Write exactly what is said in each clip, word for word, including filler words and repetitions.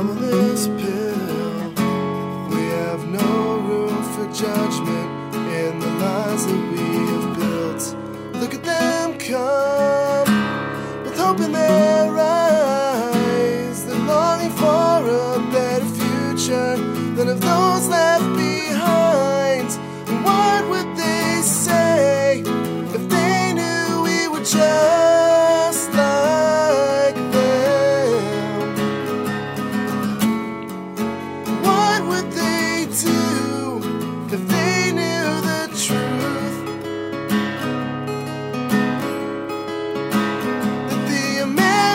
swallow this pill. We have no room for judgment in the lies that we have built. Look at them come with hope in their eyes. They're longing for a better future than of those left behind. And what would they say if they knew we were just like them? What would they do if they knew the truth? That the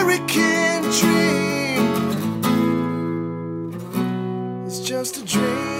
American dream is just a dream.